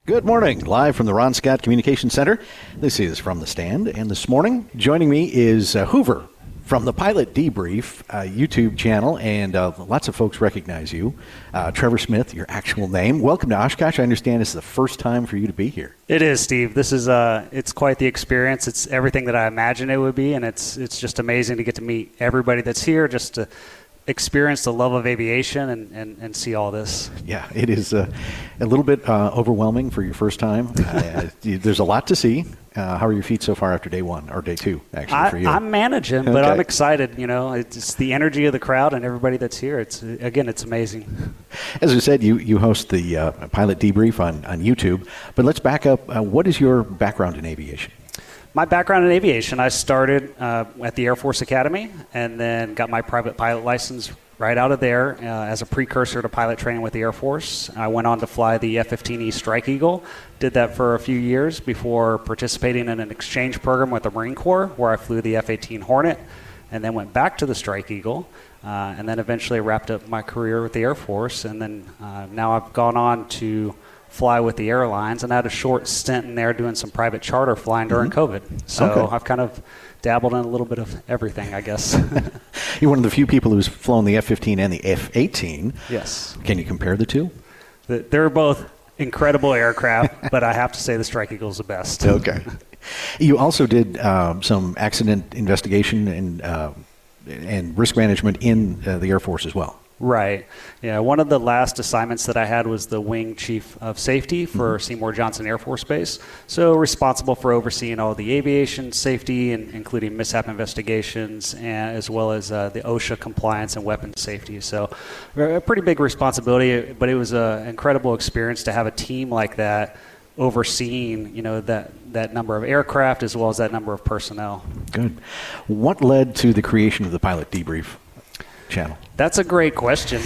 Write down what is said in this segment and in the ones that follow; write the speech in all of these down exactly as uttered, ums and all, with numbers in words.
Good morning, live from the Ron Scott Communication Center. This is From the Stand, and this morning joining me is uh, Hoover from the Pilot Debrief uh, YouTube channel, and uh, lots of folks recognize you. Uh, Trevor Smith, your actual name. Welcome to Oshkosh. I understand this is the first time for you to be here. It is, Steve. This is uh, it's quite the experience. It's everything that I imagined it would be, and it's it's just amazing to get to meet everybody that's here, just to experience the love of aviation and, and, and see all this. Yeah, it is uh, a little bit uh, overwhelming for your first time. Uh, there's a lot to see. Uh, how are your feet so far after day one, or day two, actually, I, for you? I'm managing, but Okay. I'm excited. You know, it's the energy of the crowd and everybody that's here. It's again, it's amazing. As I said, you, you host the uh, Pilot Debrief on, on YouTube, but let's back up. Uh, what is your background in aviation? My background in aviation, I started uh, at the Air Force Academy and then got my private pilot license right out of there uh, as a precursor to pilot training with the Air Force. I went on to fly the F fifteen E Strike Eagle, did that for a few years before participating in an exchange program with the Marine Corps where I flew the F eighteen Hornet and then went back to the Strike Eagle uh, and then eventually wrapped up my career with the Air Force. And then uh, now I've gone on to fly with the airlines, and I had a short stint in there doing some private charter flying during mm-hmm. COVID. So okay. I've kind of dabbled in a little bit of everything, I guess. You're one of the few people who's flown the F fifteen and the F eighteen. Yes. Can you compare the two? The, they're both incredible aircraft, but I have to say the Strike Eagle is the best. Okay. You also did um, some accident investigation and, uh, and risk management in uh, the Air Force as well. Right. Yeah. One of the last assignments that I had was the Wing Chief of Safety for mm-hmm. Seymour Johnson Air Force Base. So responsible for overseeing all the aviation safety, and including mishap investigations, and as well as uh, the OSHA compliance and weapons safety. So a pretty big responsibility, but it was an incredible experience to have a team like that overseeing, you know, that, that number of aircraft as well as that number of personnel. Good. What led to the creation of the Pilot Debrief channel? That's a great question.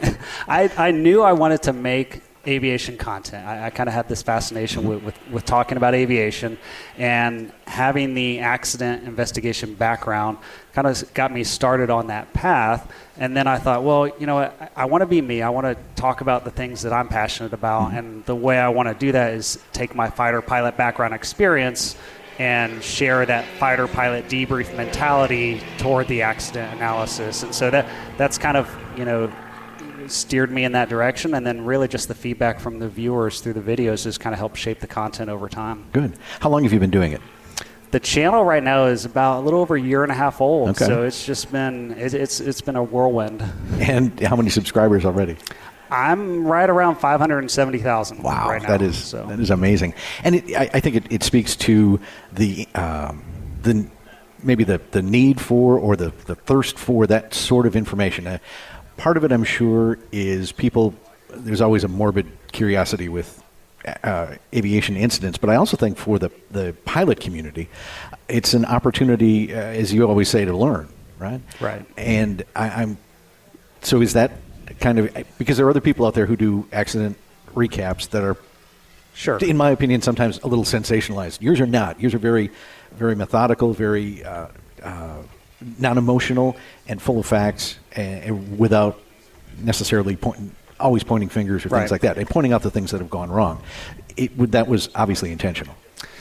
I, I knew I wanted to make aviation content. I, I kind of had this fascination mm-hmm. with, with, with talking about aviation, and having the accident investigation background kind of got me started on that path. And then I thought, well, you know what, I, I want to be me. I want to talk about the things that I'm passionate about. Mm-hmm. And the way I want to do that is take my fighter pilot background experience and share that fighter pilot debrief mentality toward the accident analysis. And so that that's kind of, you know, steered me in that direction. And then really just the feedback from the viewers through the videos has kind of helped shape the content over time. Good. How long have you been doing it? The channel right now is about a little over a year and a half old. Okay. So it's just been, it, it's it's been a whirlwind. And how many subscribers already? I'm right around five hundred seventy thousand wow, right now. That is so. that is amazing. And it, I, I think it, it speaks to the um, the maybe the, the need for, or the, the thirst for that sort of information. Uh, part of it, I'm sure, is people, there's always a morbid curiosity with uh, aviation incidents, but I also think for the, the pilot community, it's an opportunity, uh, as you always say, to learn, right? Right. And I, I'm, so is that kind of, because there are other people out there who do accident recaps that are, sure, in my opinion, sometimes a little sensationalized. Yours are not. Yours are very, very methodical, very uh, uh, non-emotional, and full of facts, and, and without necessarily pointing, always pointing fingers or things right. like that, and pointing out the things that have gone wrong. It would, that was obviously intentional.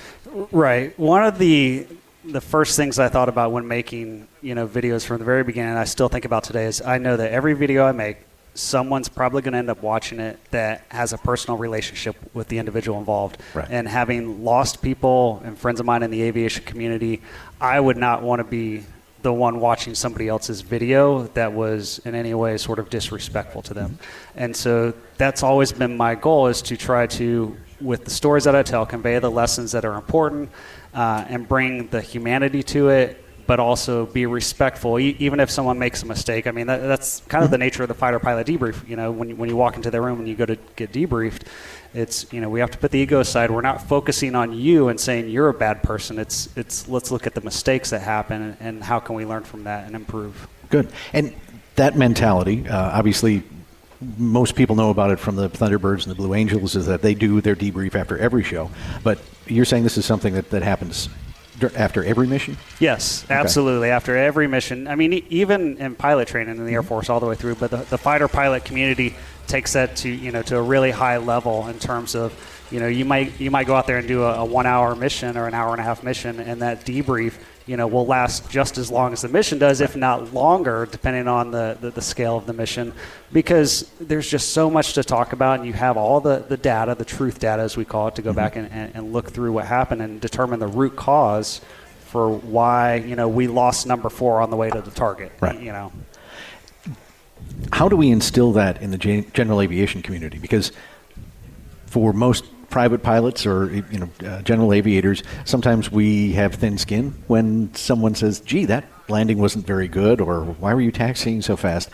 Right. One of the the first things I thought about when making, you know, videos from the very beginning, and I still think about today, is I know that every video I make, someone's probably going to end up watching it that has a personal relationship with the individual involved. Right. And having lost people and friends of mine in the aviation community, I would not want to be the one watching somebody else's video that was in any way sort of disrespectful to them. And so that's always been my goal, is to try to, with the stories that I tell, convey the lessons that are important uh, and bring the humanity to it, but also be respectful, e- even if someone makes a mistake. I mean, that, that's kind of the nature of the fighter pilot debrief. You know, when you, when you walk into the room and you go to get debriefed, it's, you know, we have to put the ego aside. We're not focusing on you and saying you're a bad person. It's, it's let's look at the mistakes that happen and, and how can we learn from that and improve. Good. And that mentality, uh, obviously, most people know about it from the Thunderbirds and the Blue Angels, is that they do their debrief after every show. But you're saying this is something that, that happens after every mission? Yes, absolutely. Okay. After every mission. I mean, even in pilot training in the Air Force all the way through, but the, the fighter pilot community takes that to, you know, to a really high level in terms of, you know, you might you might go out there and do a, a one-hour mission or an hour and a half mission, and that debrief, you know, will last just as long as the mission does, if not longer, depending on the, the, the scale of the mission, because there's just so much to talk about, and you have all the, the data, the truth data, as we call it, to go mm-hmm. back and, and, and look through what happened and determine the root cause for why, you know, we lost number four on the way to the target, right. you know. How do we instill that in the general aviation community? Because for most private pilots or, you know, uh, general aviators, sometimes we have thin skin when someone says, gee, that landing wasn't very good, or why were you taxiing so fast?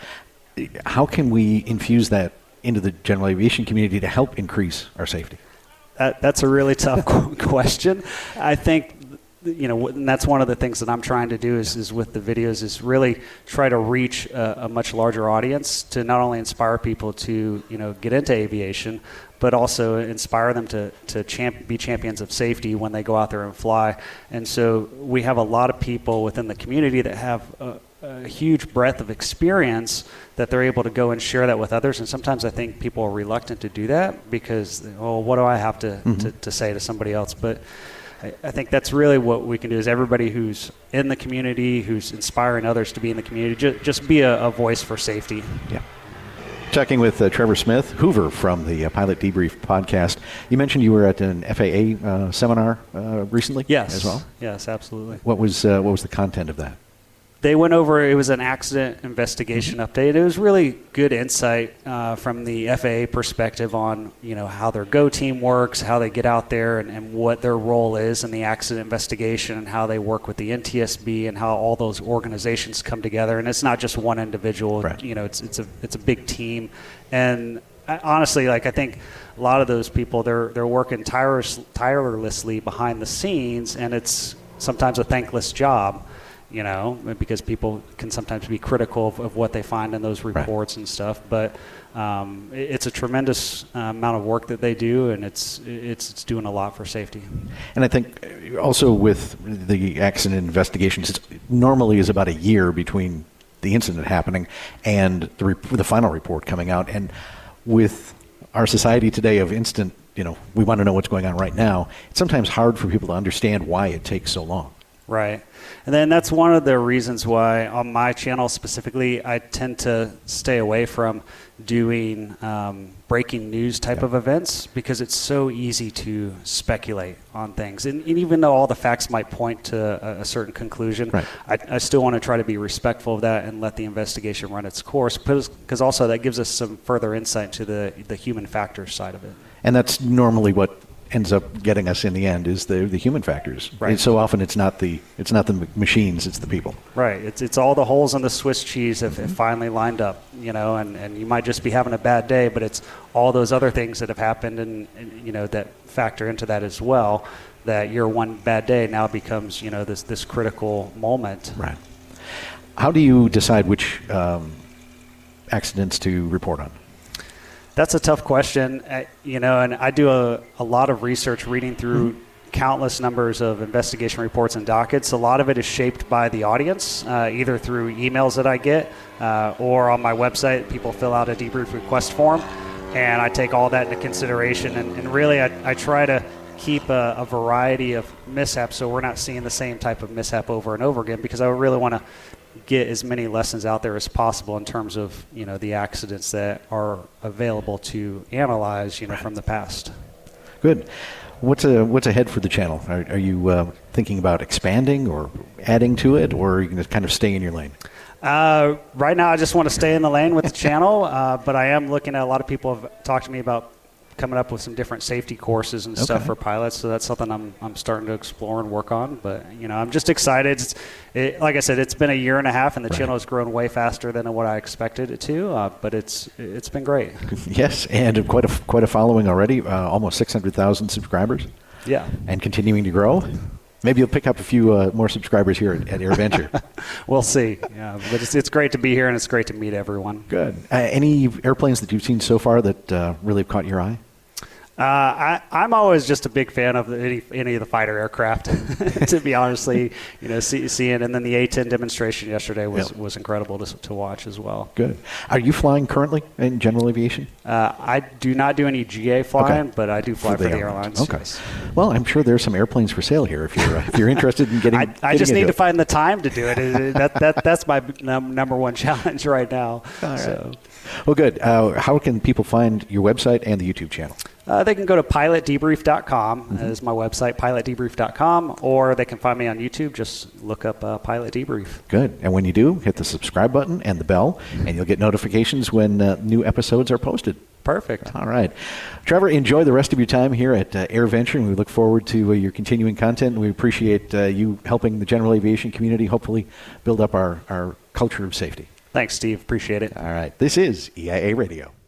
How can we infuse that into the general aviation community to help increase our safety? That, that's a really tough question. I think, you know, and that's one of the things that I'm trying to do is, is with the videos is really try to reach a, a much larger audience to not only inspire people to, you know, get into aviation, but also inspire them to, to champ, be champions of safety when they go out there and fly. And so we have a lot of people within the community that have a, a huge breadth of experience that they're able to go and share that with others. And sometimes I think people are reluctant to do that because, oh, what do I have to, mm-hmm. to, to say to somebody else? But I, I think that's really what we can do is everybody who's in the community, who's inspiring others to be in the community, just, just be a, a voice for safety. Yeah. Talking with uh, Trevor Smith, Hoover from the uh, Pilot Debrief podcast. You mentioned you were at an F A A uh, seminar uh, recently yes. as well? Yes, absolutely. What was uh, what was the content of that? They went over, it was an accident investigation mm-hmm. update. It was really good insight uh, from the F A A perspective on, you know, how their GO team works, how they get out there, and, and what their role is in the accident investigation, and how they work with the N T S B, and how all those organizations come together. And it's not just one individual, right. you know, it's it's a it's a big team. And I, honestly, like I think a lot of those people, they're they're working tireless, tirelessly behind the scenes, and it's sometimes a thankless job. You know, because people can sometimes be critical of, of what they find in those reports right. and stuff. But um, it, it's a tremendous uh, amount of work that they do, and it's, it's it's doing a lot for safety. And I think also with the accident investigations, it normally is about a year between the incident happening and the rep- the final report coming out. And with our society today of instant, you know, we want to know what's going on right now, it's sometimes hard for people to understand why it takes so long. Right. And then that's one of the reasons why on my channel specifically, I tend to stay away from doing um, breaking news type yeah. of events, because it's so easy to speculate on things. And, and even though all the facts might point to a, a certain conclusion, right. I, I still want to try to be respectful of that and let the investigation run its course, because also that gives us some further insight to the, the human factors side of it. And that's normally what ends up getting us in the end is the the human factors. Right. So often it's not the it's not the machines, it's the people. Right. It's it's all the holes in the Swiss cheese have, have finally lined up, you know, and, and you might just be having a bad day, but it's all those other things that have happened and, and you know that factor into that as well, that your one bad day now becomes, you know, this this critical moment. Right. How do you decide which um, accidents to report on? That's a tough question, uh, you know, and I do a, a lot of research reading through mm-hmm. countless numbers of investigation reports and dockets. A lot of it is shaped by the audience, uh, either through emails that I get uh, or on my website. People fill out a debrief request form, and I take all that into consideration. And, and really, I, I try to keep a, a variety of mishaps so we're not seeing the same type of mishap over and over again, because I really want to get as many lessons out there as possible in terms of, you know, the accidents that are available to analyze, you know, right. from the past. Good. What's a, what's ahead for the channel? Are, are you uh, thinking about expanding or adding to it, or are you going to kind of stay in your lane? Uh, right now, I just want to stay in the lane with the channel, uh, but I am looking at a lot of people have talked to me about coming up with some different safety courses and okay. stuff for pilots. So that's something I'm I'm starting to explore and work on. But, you know, I'm just excited. It's, it, like I said, it's been a year and a half, and the right. channel has grown way faster than what I expected it to. Uh, but it's it's been great. Yes, and quite a uh, quite a following already. Uh, almost six hundred thousand subscribers. Yeah, and continuing to grow. Maybe you'll pick up a few uh, more subscribers here at, at AirVenture. We'll see. Yeah, but it's it's great to be here, and it's great to meet everyone. Good. Uh, any airplanes that you've seen so far that uh, really have caught your eye? Uh, I, I'm always just a big fan of any, any of the fighter aircraft, to be honestly, you know, see, seeing, and then the A ten demonstration yesterday was, yep. was incredible to, to watch as well. Good. Are you flying currently in general aviation? Uh, I do not do any G A flying, okay. but I do fly for the, for the airlines. airlines. Okay. Yes. Well, I'm sure there's some airplanes for sale here if you're uh, if you're interested in getting. I, getting I just need to it. find the time to do it. that, that that's my num- number one challenge right now. All right. So. Well, good. Uh, how can people find your website and the YouTube channel? Uh, they can go to pilot debrief dot com. Mm-hmm. That is my website, pilot debrief dot com, or they can find me on YouTube. Just look up uh, Pilot Debrief. Good. And when you do, hit the subscribe button and the bell, and you'll get notifications when uh, new episodes are posted. Perfect. All right. Trevor, enjoy the rest of your time here at uh, AirVenture, and we look forward to uh, your continuing content. We appreciate uh, you helping the general aviation community hopefully build up our, our culture of safety. Thanks, Steve. Appreciate it. All right. This is E I A Radio.